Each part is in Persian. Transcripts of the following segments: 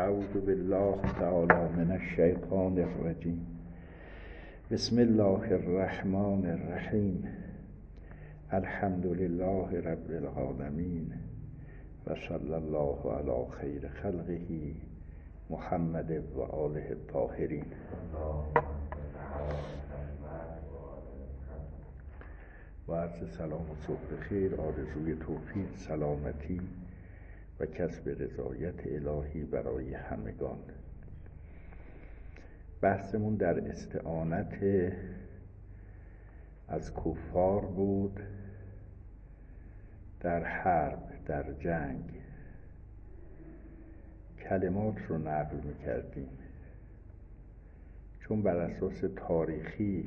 اعوذ بالله تعالی من الشیطان الرجیم. بسم الله الرحمن الرحیم. الحمد لله رب العالمین و صلی الله علی خیر خلقه محمد و آله الطاهرین. و عرض سلام و صبح خیر، آرزوی توفیق، سلامتی و کسب رضایت الهی برای همگان. بحثمون در استعانت از کفار بود در حرب، در جنگ. کلمات رو نقل می‌کردیم چون بر اساس تاریخی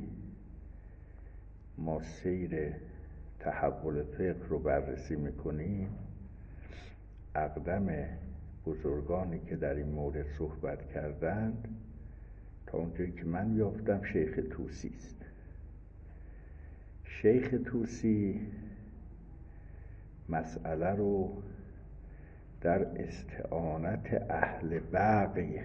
ما سیر تحول فقه رو بررسی می‌کنیم. اقدم بزرگانی که در این مورد صحبت کردند تا اونجایی که من یافتم شیخ طوسی است. شیخ طوسی مسئله رو در استعانت اهل بغی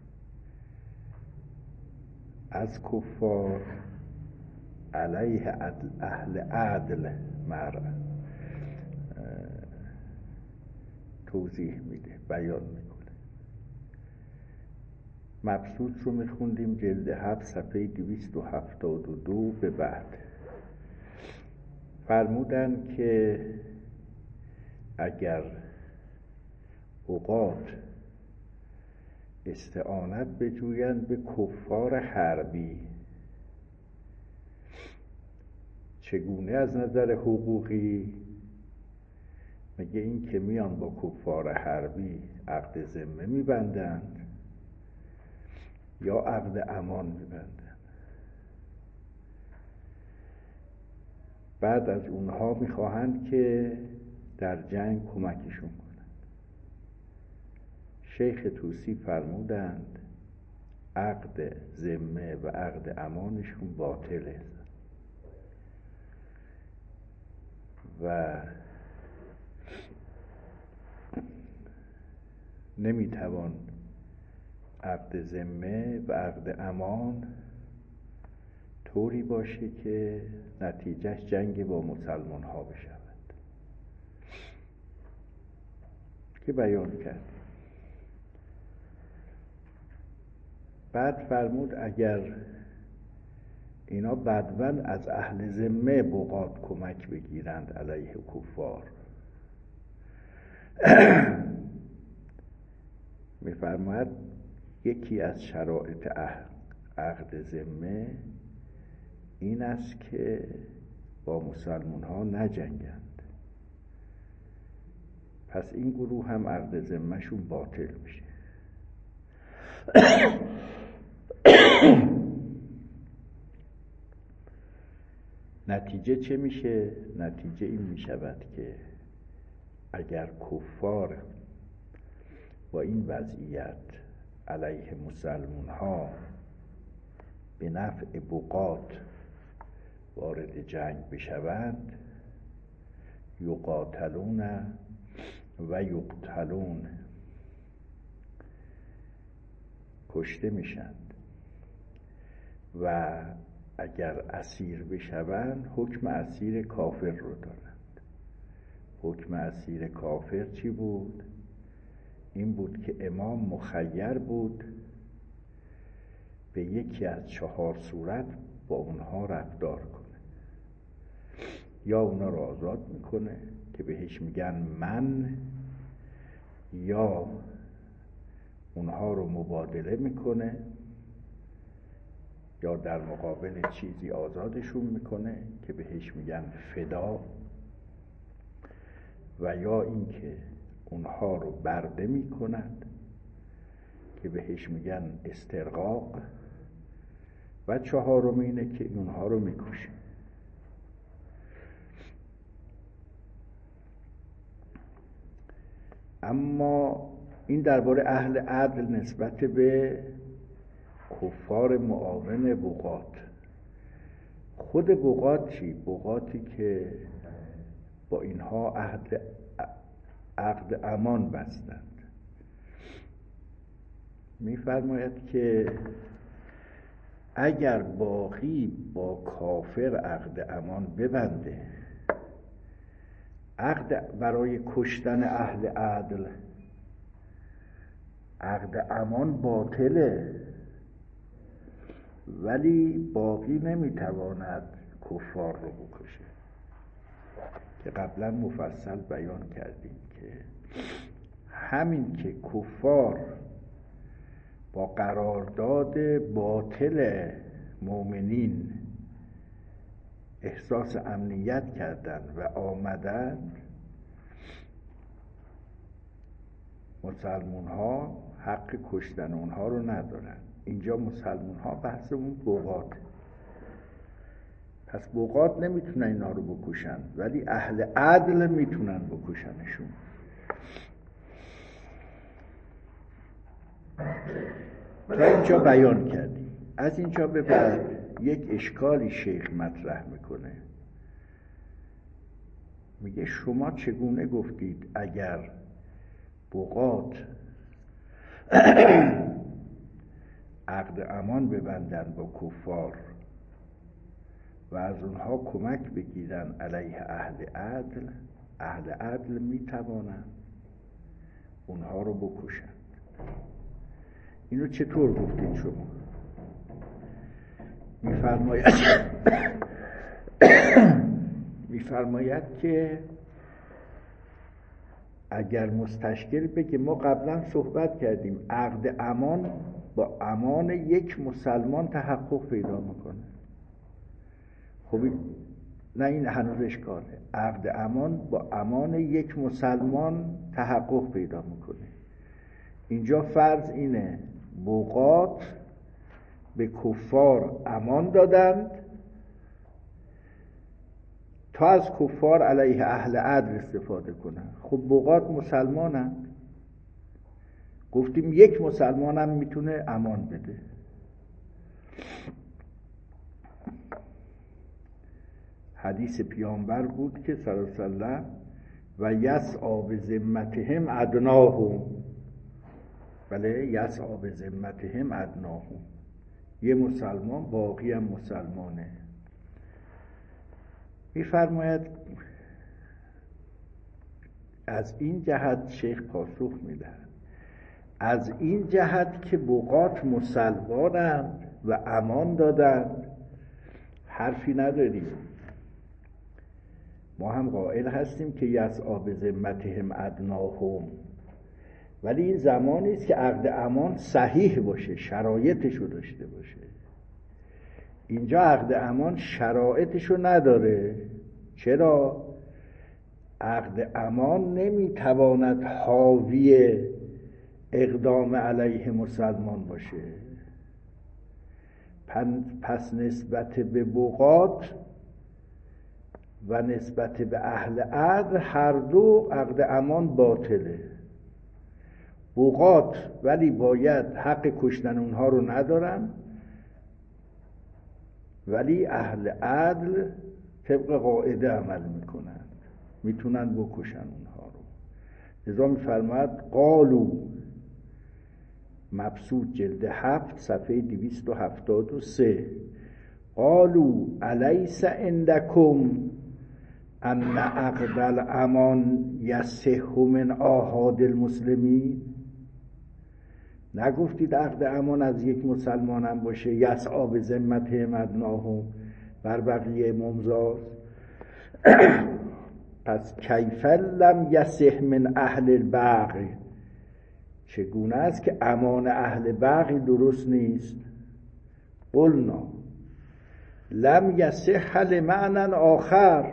از کفار علیه اهل عدل توضیح میده، بیان میکنه. مبسوط رو میخوندیم، جلد 7 صفحه 272 به بعد. فرمودن که اگر اوقات استعانت بجویند به کفار حربی، چگونه از نظر حقوقی؟ میگه این که میان با کفار حربی عقد ذمه میبندند یا عقد امان میبندند. بعد از اونها میخواهند که در جنگ کمکشون کنند. شیخ طوسی فرمودند عقد ذمه و عقد امانشون باطله و نمیتوان عقد ذمه و عقد امان طوری باشه که نتیجهش جنگ با مسلمان ها بشود که بیان کرد. بعد فرمود اگر اینا بدون از اهل ذمه بغات کمک بگیرند علیه کفار، می‌فرماید یکی از شرایط عقد ذمه این است که با مسلمان ها نجنگند. پس این گروه هم عقد ذمه شون باطل میشه. نتیجه چه میشه؟ نتیجه این میشود که اگر کفار با این وضعیت علیه مسلمان ها به نفع بغات وارد جنگ بشوند، یقاتلون و یقتلون، کشته میشند و اگر اسیر بشوند حکم اسیر کافر رو دارند. حکم اسیر کافر چی بود؟ این بود که امام مخیر بود به یکی از 4 صورت با اونها رفتار کنه. یا اونا رو آزاد میکنه که بهش میگن من، یا اونها رو مبادله میکنه، یا در مقابل چیزی آزادشون میکنه که بهش میگن فدا، و یا اینکه اونها رو برده میکنند که بهش میگن استرقاق، و 4م اینه که اونها رو میکشه. اما این درباره اهل عدل نسبت به کفار معاون بغات. خود بغات چی؟ بغاتی که با اینها عقد امان بستند. می‌فرماید که اگر باغی با کافر عقد امان ببنده، عقد برای کشتن اهل عدل، عقد امان باطله، ولی باغی نمیتواند کفار رو بکشه که قبلا مفصل بیان کردیم که همین که کفار با قرارداد باطل مؤمنین احساس امنیت کردن و آمدن، مسلمون ها حق کشتن اونها رو ندارن. اینجا مسلمون ها بحث اون بغات، پس بغات نمیتونن اینا رو بکشن، ولی اهل عدل میتونن بکشنشون. تا اینجا بیان کردیم. از اینجا به بعد یک اشکالی شیخ مطرح میکنه، میگه شما چگونه گفتید اگر بغات عقد امان ببندن با کفار و از اونها کمک بگیرن علیه اهل عدل میتوانن اونها رو بکشن. اینو چطور گفتید شما؟ میفرماید که اگر مستشکل بگه ما قبلا صحبت کردیم عقد امان با امان یک مسلمان تحقق پیدا میکنه. خب نه، این هنوز اشکاله. عقد امان با امان یک مسلمان تحقق پیدا میکنه. اینجا فرض اینه بغات به کفار امان دادند تا از کفار علیه اهل عدل استفاده کنن. خب بغات مسلمانند، گفتیم یک مسلمان هم میتونه امان بده. حدیث پیامبر بود که صلی الله علیه و سلم و یسعی بذمتهم ادناهم، بله یسعی بذمتهم ادناهم، یه مسلمان باقی هم مسلمانه. میفرماید از این جهت شیخ پاسخ میده، از این جهت که بغات مسلمانند و امان دادند حرفی نداریم. ما هم قائل هستیم که یسعی بذمتهم ادناهم، ولی این زمانی است که عقد امان صحیح باشه، شرایطشو داشته باشه. اینجا عقد امان شرایطشو نداره. چرا؟ عقد امان نمیتواند حاوی اقدام علیه مسلمان باشه. پس نسبت به بغات و نسبت به اهل عدل هر دو عقد امان باطله. بغات ولی باید حق کشتن اونها رو ندارن، ولی اهل عدل طبق قاعده عمل میکنن، میتونن بکشن اونها رو. لذا میفرماید قالو، مبسوط جلد 7 صفحه 273، قالو الیس عندکم ان عقد الامان یصح من آحاد المسلمین؟ نگفتید عقد امان از یک مسلمان هم باشه، یسعی بذمتهم ادناهم، بر بقیه ممضاست؟ پس کیف لم یصح من اهل البغی، چگونه است که امان اهل بغی درست نیست؟ قلنا لم یصح لمعنی آخر،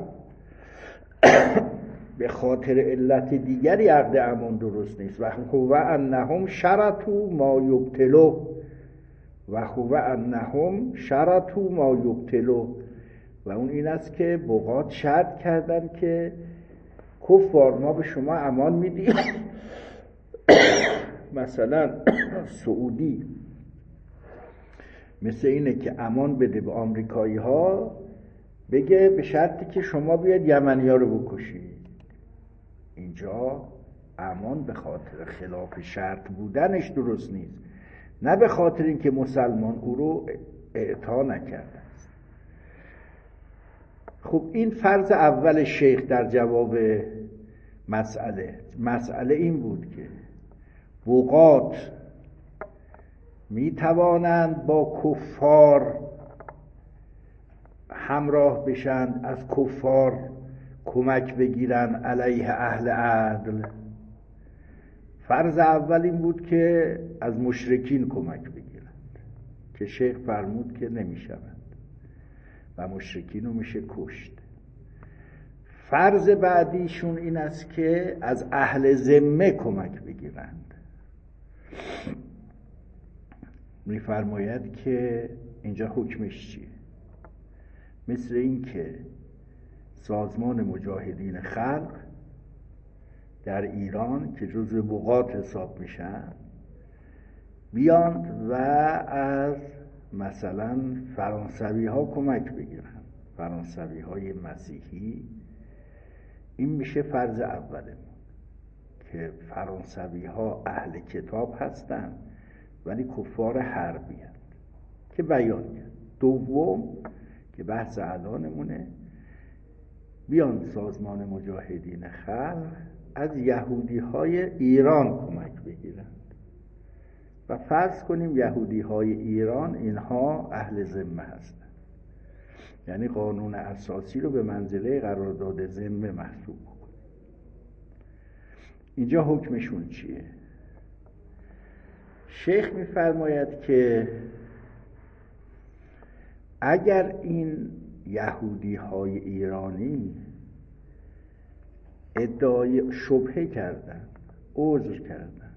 به خاطر علت دیگری عقد امان درست نیست. و هو انهم شرطوا ما یبطلوا، و هو انهم شرطوا ما یبطلوا، و اون این است که بغات شرط کردن که کفار ما به شما امان میدیم. مثلا سعودی مثل اینه که امان بده به آمریکایی ها، بگه به شرطی که شما بیاد یمنی ها رو بکشید. اینجا امان به خاطر خلاف شرط بودنش درست نیست، نه به خاطر اینکه مسلمان او رو اعطا نکرده است. خب این فرض اول شیخ در جواب مسئله این بود که بقات می توانند با کفار همراه بشن، از کفار کمک بگیرن علیه اهل عدل. فرض اول این بود که از مشرکین کمک بگیرند که شیخ فرمود که نمی شوند و مشرکین رو میشه کشت. فرض بعدیشون این است که از اهل ذمه کمک بگیرند. می‌فرماید که اینجا حکمش چیه؟ مثل این که سازمان مجاهدین خلق در ایران که جزو بقات حساب میشن بیان و از مثلا فرانسوی ها کمک بگیرن، فرانسوی های مسیحی. این میشه فرض اوله که فرانسوی ها اهل کتاب هستن ولی کفار حربی هست که بیان کرد. دوم که بحث الانمونه، بیان سازمان مجاهدین خلق از یهودی های ایران کمک بگیرند و فرض کنیم یهودی های ایران اینها اهل ذمه هستند، یعنی قانون اساسی رو به منزله قرارداد ذمه محسوب کنیم. اینجا حکمشون چیه؟ شیخ می‌فرماید که اگر این یهودی های ایرانی ادعای شبهه کردن، عذر کردن،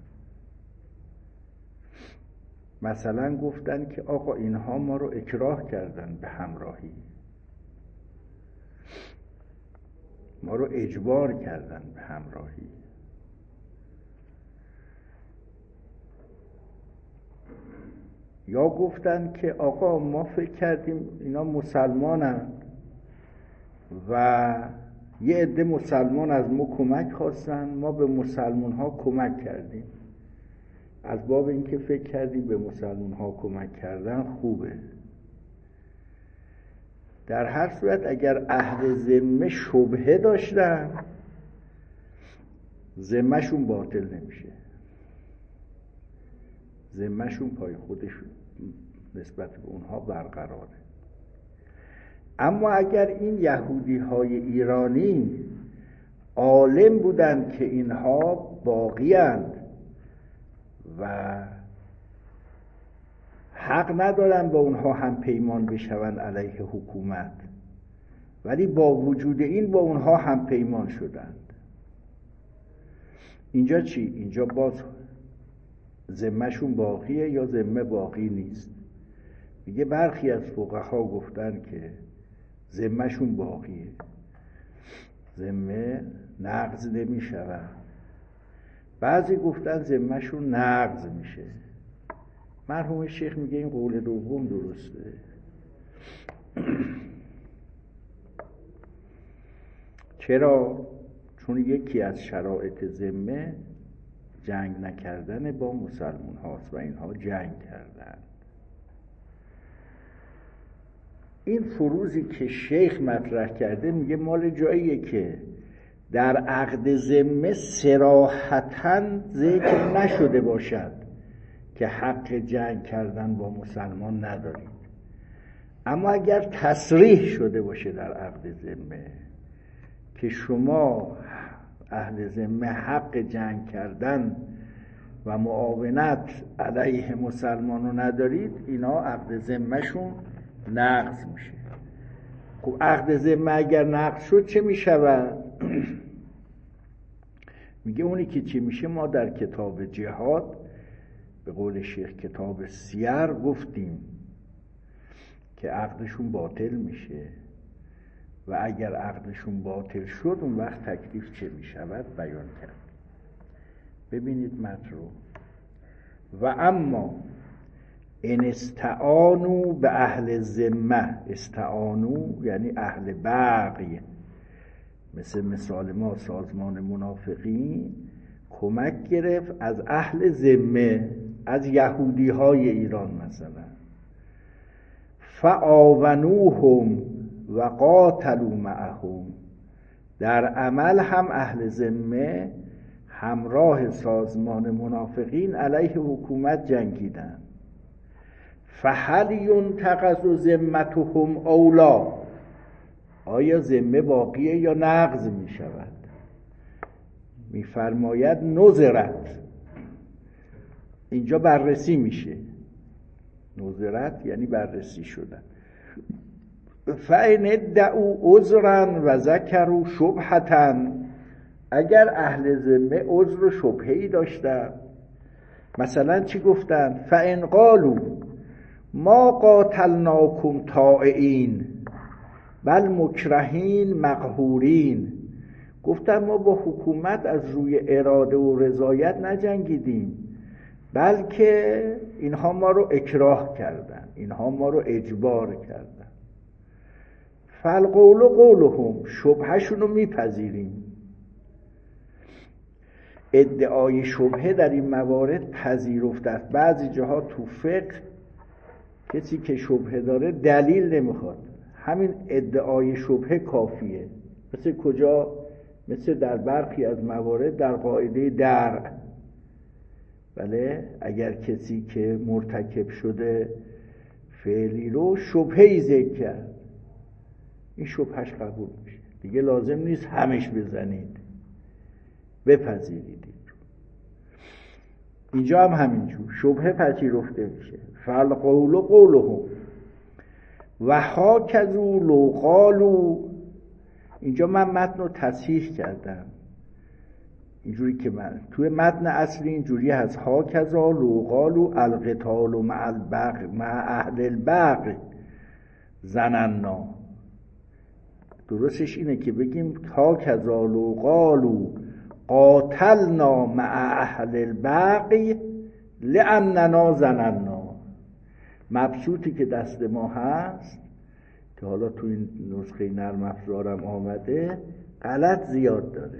مثلا گفتن که آقا اینها ما رو اکراه کردن به همراهی، ما رو اجبار کردن به همراهی، یا گفتن که آقا ما فکر کردیم اینا مسلمانن و یه عده مسلمان از ما کمک خواستن، ما به مسلمان ها کمک کردیم، از باب اینکه فکر کردیم به مسلمان ها کمک کردن خوبه. در هر صورت اگر اهل ذمه شبهه داشتن، ذمهشون باطل نمیشه، ذمهشون پای خودشون نسبت به اونها برقراره. اما اگر این یهودی های ایرانی عالم بودند که اینها باقی اند و حق ندارن با اونها هم پیمان بشون علیه حکومت، ولی با وجود این با اونها هم پیمان شدند، اینجا چی؟ اینجا باز ذمهشون باقیه یا ذمه باقی نیست؟ میگه برخی از فقها گفتن که ذمهشون باقیه، ذمه نقض نمی شود. بعضی گفتن ذمهشون نقض میشه. مرحوم شیخ میگه این قول دوم درسته. چرا؟ چون یکی از شرایط ذمه جنگ نکردن با مسلمان هاست و اینها جنگ کردن. این فروزی که شیخ مطرح کرده میگه مال جاییه که در عقد ذمه صراحتاً ذکر نشده باشد که حق جنگ کردن با مسلمان ندارید، اما اگر تصریح شده باشه در عقد ذمه که شما اهل ذمه حق جنگ کردن و معاونت علیه مسلمان رو ندارید، اینا عقد ذمهشون نقض میشه. خب عقد ذمه اگر نقض شد چه میشود؟ میگه اونی که چی میشه؟ ما در کتاب جهاد به قول شیخ کتاب سیر گفتیم که عقدشون باطل میشه و اگر عقدشون باطل شد اون وقت تکلیف چه میشود بیان کرد. ببینید متن رو. و اما ان استعانوا به اهل ذمه، استعانوا یعنی اهل بغی، مثل مثال ما سازمان منافقین کمک گرفت از اهل ذمه، از یهودی های ایران مثلا، فآونوهم و قاتلوا معهم، در عمل هم اهل ذمه همراه سازمان منافقین علیه حکومت جنگیدن. فهل ینتقض ذمتهم اولا، آیا ذمه باقیه یا نقض می شود؟ میفرماید نظرت، اینجا بررسی میشه. نظرت یعنی بررسی شدن. فإن ادعوا عذرا و ذکروا شبهة، اگر اهل ذمه عذر و شبهه‌ای داشتن، مثلا چی گفتن؟ فإن قالوا ما قاتلناکم طائعین بل مکرهین مقهورین، گفتن ما با حکومت از روی اراده و رضایت نجنگیدیم، بلکه اینها ما رو اکراه کردن، اینها ما رو اجبار کردن. فالقول قولهم، شبهشون رو میپذیریم. ادعای شبهه در این موارد پذیرفته است. بعضی جاها تو فقه کسی که شبهه داره دلیل نمیخواد، همین ادعای شبهه کافیه. مثل کجا؟ مثل در برخی از موارد در قاعده درع. بله، اگر کسی که مرتکب شده فعلی رو شبهه‌ای ذکر کرد، این شبهش قبول میشه، دیگه لازم نیست همش بزنید، بپذیرید. اینجا هم همینجور شبهه پذیرفته میشه. فالقول قولهم و هاکذا لو قالوا، اینجا من متن رو تصحیح کردم اینجوری که من توی متن اصلی اینجوری هست: هاکذا لو قالوا القتال مع البغی مع اهل البغی ظننا. درستش اینه که بگیم هاکذا لو قالوا قاتلنا مع اهل البغی لاننا ظننا. مبسوطی که دست ما هست که حالا تو این نسخه نرم افزارم آمده غلط زیاد داره.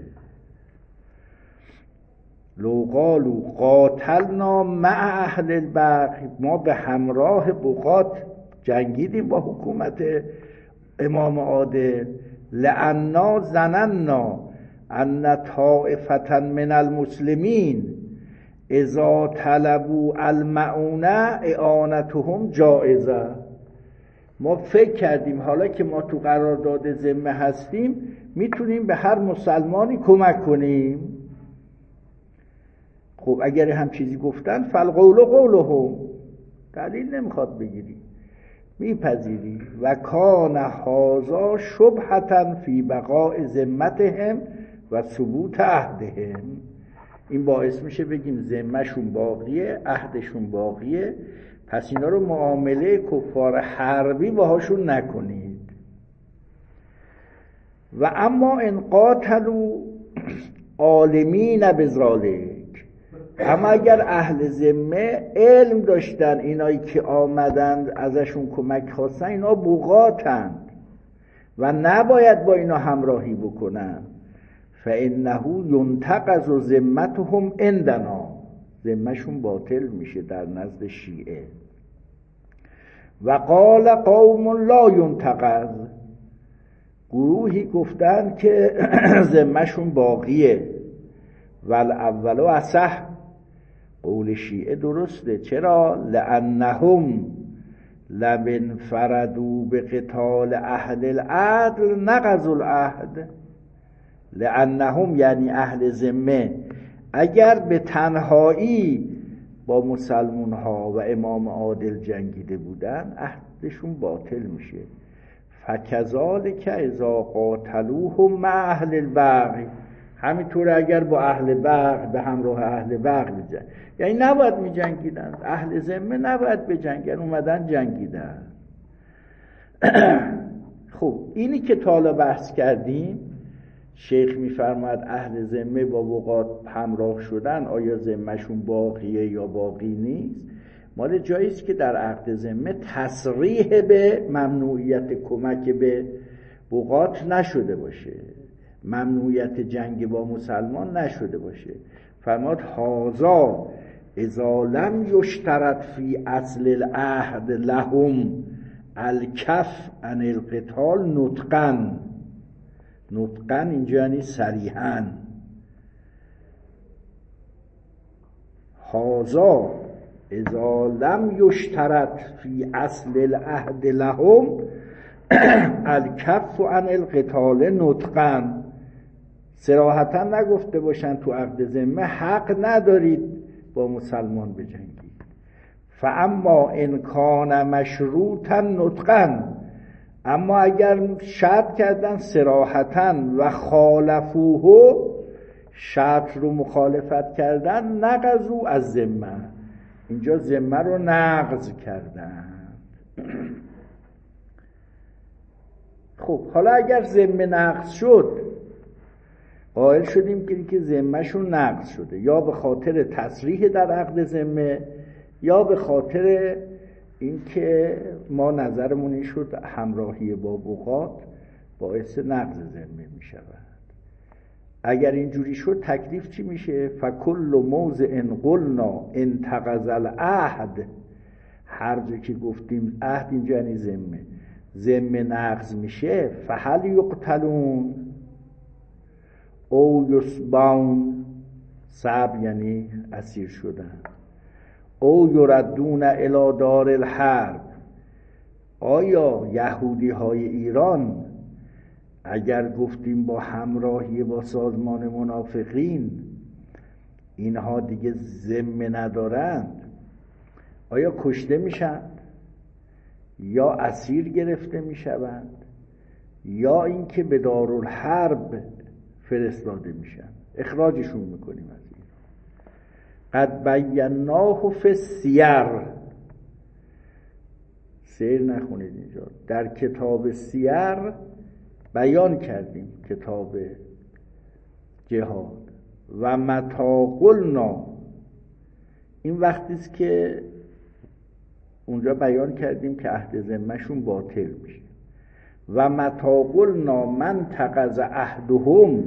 لو قالوا قاتلنا مع اهل البغی، ما به همراه بغات جنگیدیم با حکومت امام عادل. لأننا ظننا ان طائفة من المسلمین اذا طلبوا المعونه اعانتهم جائزه. ما فکر کردیم حالا که ما تو قرارداد ذمه هستیم میتونیم به هر مسلمانی کمک کنیم. خب اگر هم چیزی گفتن فالقول قولهم، دلیل نمیخواد بگیری، میپذیری. و کان هذا شبهة فی بقاء ذمتهم و ثبوت عهدهم. این باعث میشه بگیم ذمهشون باقیه، عهدشون باقیه، پس اینا رو معامله کفار حربی باهاشون نکنید. و اما ان قاتلوا عالمین بذلک، اما اگر اهل ذمه علم داشتن اینایی که آمدند ازشون کمک خواستن اینا بغاتند و نباید با اینا همراهی بکنن، فانه ینتقض ذمتهم عندنا، ذمهشون باطل میشه در نزد شیعه. و قال قوم لا ینتقض، گروهی گفتن که ذمهشون باقیه. والاول اصح، قول شیعه درسته. چرا؟ لانهم لم انفردوا بقتال اهل العدل نقضوا العهد. لانهم یعنی اهل ذمه اگر به تنهایی با مسلمون ها و امام عادل جنگیده بودن عهدشون باطل میشه. فکذالک اذا قاتلوهم مع اهل البغی، همینطور اگر با اهل بغی به همراه اهل بغی بجنگن، یعنی نباید می جنگیدن، اهل ذمه نباید بجنگن، اومدن جنگیدن. خب اینی که تا حالا بحث کردیم، شیخ میفرماید اهل ذمه با بغات همراه شدن، آیا ذمهشون باقیه یا باقی نیست؟ مال جاییست که در عقد ذمه تصریح به ممنوعیت کمک به بغات نشده باشه، ممنوعیت جنگ با مسلمان نشده باشه. فرماد هازا اذا لم یشترط فی اصل العهد لهم الکف عن القتال نطقا. نطقا اینجا یعنی صریحا. هذا اذا لم یشترط فی اصل العهد لهم الکف عن القتال نطقا. صراحتا نگفته باشن تو عقد ذمه حق ندارید با مسلمان بجنگید. فاما ان کان مشروطا نطقا، اما اگر شرط کردن صراحتا و خالفوه، شرط رو مخالفت کردن، نقضوا از ذمه، اینجا ذمه رو نقض کردن. خب حالا اگر ذمه نقض شد، قائل شدیم که ذمه‌شون نقض شده، یا به خاطر تصریح در عقد ذمه یا به خاطر اینکه ما نظرمون این شد همراهی با بغات باعث نقض ذمه می شود. اگر اینجوری شد تکلیف چی میشه؟ فکل موضع قلنا انتقض العهد، هر جا که گفتیم عهد اینجا یعنی ذمه، ذمه نقض میشه، فهل یقتلون او یسبون، سب یعنی اسیر شدن، او یردون الی دار الحرب، آیا یهودی های ایران اگر گفتیم با همراهی با سازمان منافقین اینها دیگه ذمه ندارند، آیا کشته میشن یا اسیر گرفته میشوند یا اینکه به دارالحرب فرستاده میشن، اخراجشون میکنیم از این. قد بیناه فی السیر، سیر نخونید اینجا، در کتاب سیر بیان کردیم، کتاب جهاد. و متی قلنا، این وقتی است که اونجا بیان کردیم که عهد ذمه‌شون باطل میشه. و متی قلنا من تقض عهدهم،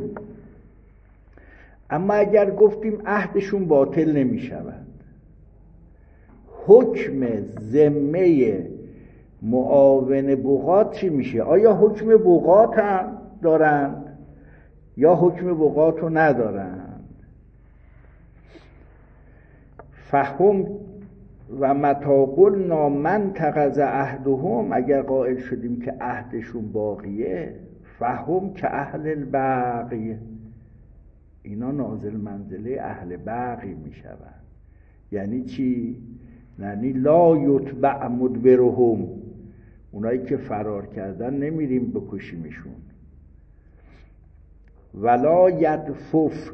اما اگر گفتیم عهدشون باطل نمی شود، حکم ذمه معاون بغات چی میشه؟ آیا حکم بغات هم دارند یا حکم بغات رو ندارند؟ فهم و متی قلنا من تقض عهدهم، اگر قائل شدیم که عهدشون باقیه، فهم که اهل البغی، اینا نازل منزله اهل بغی می شود. یعنی چی؟ یعنی لا یتبع مدبرهم، اونایی که فرار کردن نمیریم بکشیمشون. ولا یدفف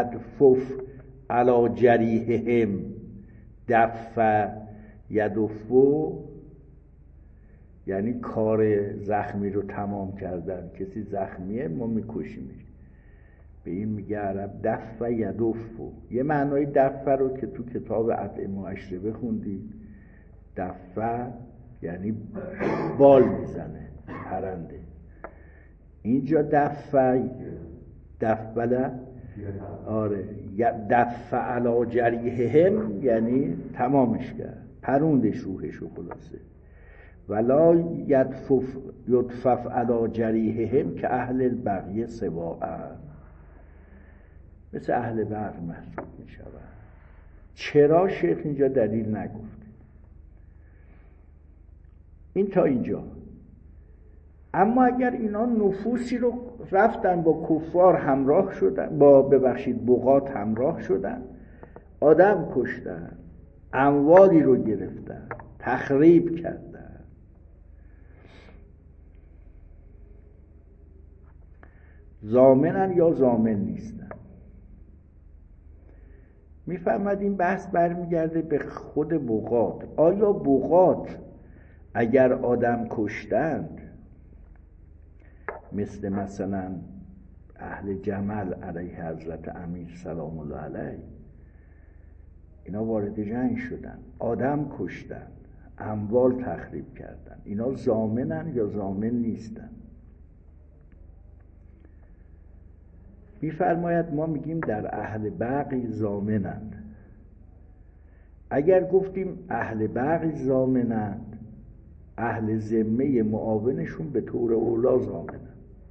علی جریحهم، دف یدفو یعنی کار زخمی رو تمام کردن، کسی زخمیه ما میکشیمش، به این میگه عرب دف یدفو. یه معنای دف رو که تو کتاب اطعمه و اشربه خوندید، دف یعنی بال میزنه، پرنده. اینجا دف بله، آره، دف علی جریحهم یعنی تمامش کرد، پروندش روحشو خلاصه. ولا یدفف علی جریحهم که اهل البغی سواء، مثل اهل بغی محسوب می شود. چرا شیخ اینجا دلیل نگفته؟ این تا اینجا. اما اگر اینا نفوسی رو رفتن با کفار همراه شدن، با بغات همراه شدن، آدم کشتن، اموالی رو گرفتن، تخریب کردن، ضامنن یا ضامن نیستن. میفهمد این بحث برمیگرده به خود بغات. آیا بغات اگر آدم کشتند، مثلا اهل جمل علیه حضرت امیر سلام الله علیه، اینا وارد جنگ شدن، آدم کشتن، اموال تخریب کردن، اینا ضامنن یا ضامن نیستن؟ میفرماید ما میگیم در اهل بغی ضامنند، اگر گفتیم اهل بغی ضامنند، اهل ذمه معاونشون به طور اولا ضامنند.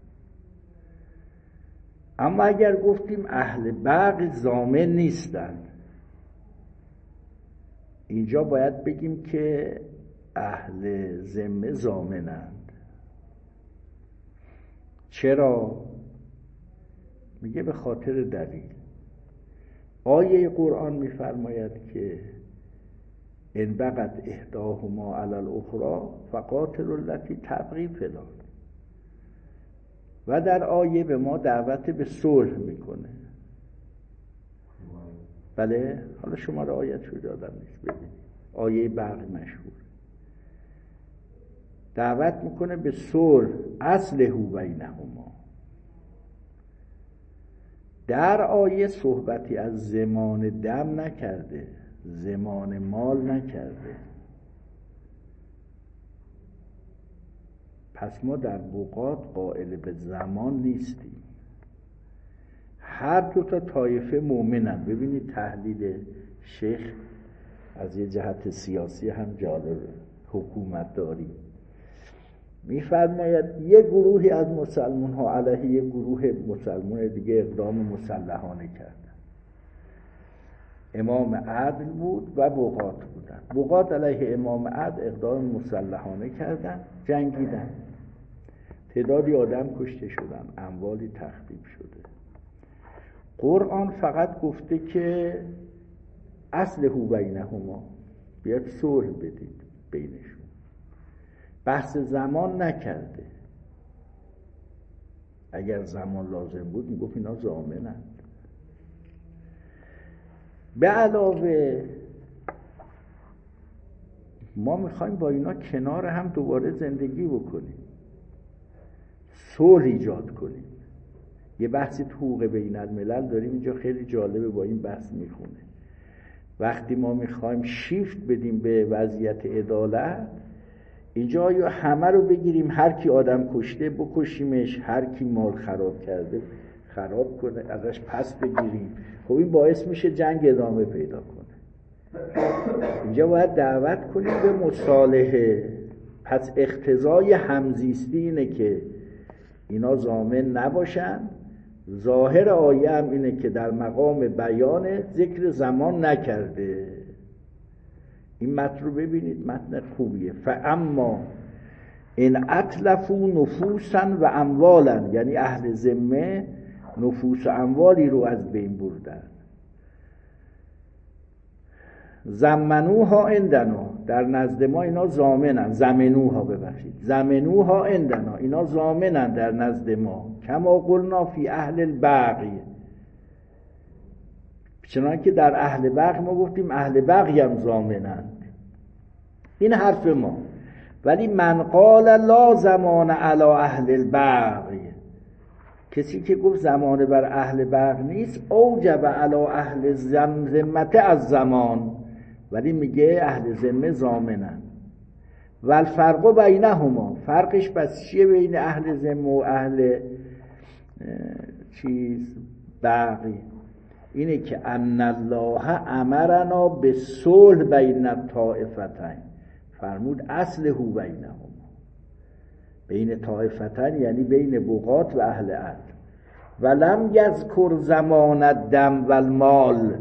اما اگر گفتیم اهل بغی ضامن نیستند، اینجا باید بگیم که اهل ذمه ضامنند. چرا؟ میگه به خاطر دلیل. آیه قرآن میفرماید که ان بغت احداهما علی الاخری فقاتلوا التی تبغی فی الارض. و در آیه به ما دعوت به صلح میکنه. بله، حالا شما را آیت شو دادم نیست، ببینید آیه بغی مشهور دعوت میکنه به صلح، اصلحوا بینهما. در آیه صحبتی از ضمان دم نکرده، ضمان مال نکرده. پس ما در بغات قائل به زمان نیستیم. هر دو تا طایفه مؤمنن. ببینید تحلیل شیخ از یه جهت سیاسی هم جالبه، حکومت داری. میفرماید یه گروهی از مسلمان ها علیه یه گروه مسلمان دیگه اقدام مسلحانه کردن. امام عدل بود و بغات بودن. بغات علیه امام عدل اقدام مسلحانه کردن، جنگیدن، تعدادی آدم کشته شدن، اموالی تخریب شده. قرآن فقط گفته که اصلحوا بینهما، بیاد صلح بدید بینشون. بحث زمان نکرده. اگر زمان لازم بود میگفت اینا ضامنند. به علاوه ما میخوایم با اینا کنار هم دوباره زندگی بکنیم، صلح ایجاد کنیم. یه بحثی تو حقوق بین الملل داریم اینجا، خیلی جالبه، با این بحث میخونه. وقتی ما میخوایم شیفت بدیم به وضعیت عدالت، اینجا یا همه رو بگیریم، هر کی آدم کشته بکشیمش، هر کی مال خراب کرده خراب کنه ازش پس بگیریم. خب این باعث میشه جنگ ادامه پیدا کنه. اینجا باید دعوت کنیم به مصالحه. پس اقتضای همزیستی اینه که اینا ضامن نباشن. ظاهر آیه هم اینه که در مقام بیان ذکر زمان نکرده. این متن رو ببینید، متن خوبیه. فاما ان اتلفوا نفوسا و اموالا، یعنی اهل ذمه نفوس و اموالی رو از بین بردن. زمنوها عندنا، در نزد ما اینا ضامنن. زمنوها، ببخشید، زمنوها عندنا، اینا ضامنن در نزد ما. کما قلنا فی اهل البغی، چنانکه در اهل بغی ما گفتیم اهل بغی هم ضامنند. این حرف ما. ولی من قال لا زمان علی اهل البغی، کسی که گفت زمان بر اهل بغی نیست، اوجب علی اهل ذمه از زمان، ولی میگه اهل ذمه ضامنند. و الفرق بینهما، فرقش پس چیه بین اهل ذمه و اهل بغی؟ اینه که ان الله امرنا به صلح بین الطائفتین، فرمود اصلحوا بینهما، بین طائفتین یعنی بین بغات و اهل عدل. ولم یذکر زمان الدم و المال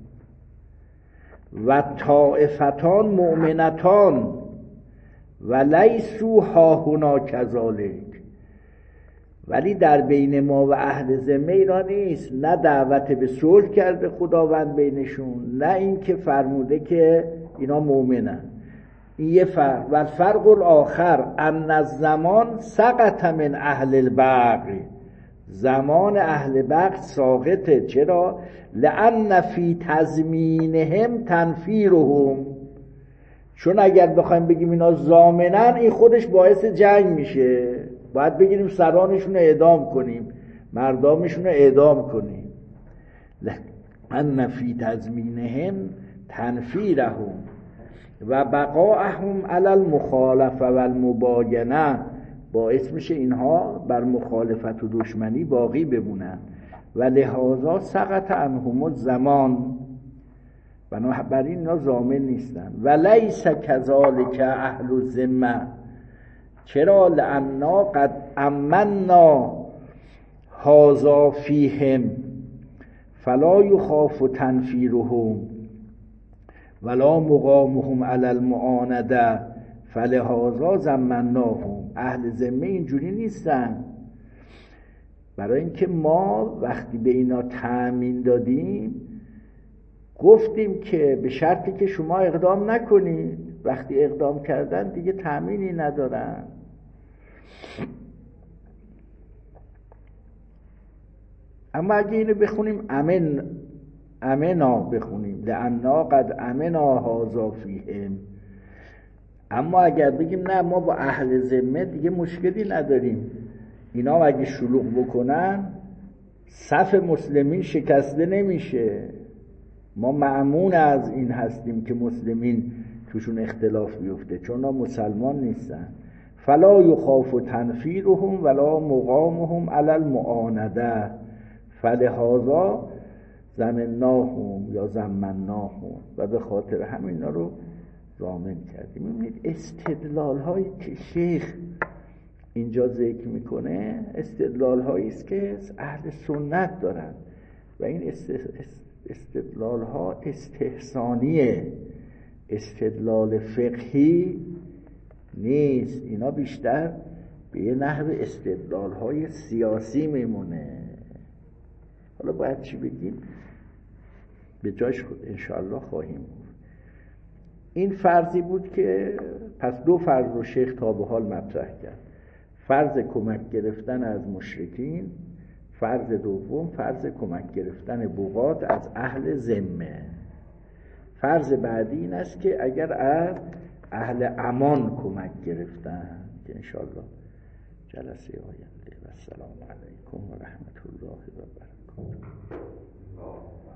و طائفتان مؤمنتان و لیسوا هاهنا کذالک، ولی در بین ما و اهل ذمه اینا نیست. نه دعوت به صلح کرده خداوند بینشون، نه این که فرموده که اینا مؤمنن. این یه فرق. و الفرق الاخر ان الزمان سقط من اهل البغی، زمان اهل بغی ساقطه. چرا؟ لان فی تضمینهم تنفیرهم، چون اگر بخوایم بگیم اینا ضامنن، این خودش باعث جنگ میشه. باید بگیریم سرانشون رو اعدام کنیم، مردامشون رو اعدام کنیم. لأن فی تضمینهم تنفیرهم و بقاءهم علی المخالفه و المباینه، باعث میشه اینها بر مخالفت و دشمنی باقی بمونن. و لهذا سقط عنهم الزمان، بنابراین اینا ضامن نیستن. و لیس کذالک اهل الذمه، چرا؟ لأننا قد امنا هذا فیهم فلا یخاف تنفیرهم ولا مقامهم علی المعانده فلهذا ضمناهم. اهل ذمه اینجوری نیستن، برای اینکه ما وقتی به اینا تأمین دادیم گفتیم که به شرطی که شما اقدام نکنید. وقتی اقدام کردن دیگه تأمینی ندارن. اما اگه اینو بخونیم امنا بخونیم لأننا قد امنا هذا فیهم، اما اگر بگیم نه ما با اهل ذمه دیگه مشکلی نداریم، اینا اگه شلوغ بکنن صف مسلمین شکسته نمیشه، ما مأمون از این هستیم که مسلمین توشون اختلاف بیفته چون اونا مسلمان نیستن. فلا یخاف تنفیرهم ولا مقامهم علی المعانده فلهذا ضمناهم یا ضمناهم، و به خاطر همینا رو ضامن کردیم. می‌بینید استدلال هایی که شیخ اینجا ذکر میکنه استدلال هایی است که اهل سنت دارن و این استدلال ها استحسانیه، استدلال فقهی نیست. اینا بیشتر به یه نحو استدلال های سیاسی میمونه. حالا باید چی بگیم؟ به جایش انشاءالله خواهیم بود. این فرضی بود که پس دو فرض رو شیخ تا به حال مطرح کرد: فرض کمک گرفتن از مشرکین، فرض دوم فرض کمک گرفتن بغات از اهل ذمه. فرض بعدی این است که اگر از اهل امان کمک گرفتن، که انشاءالله جلسه آینده. و السلام علیکم و رحمت الله و برکاته.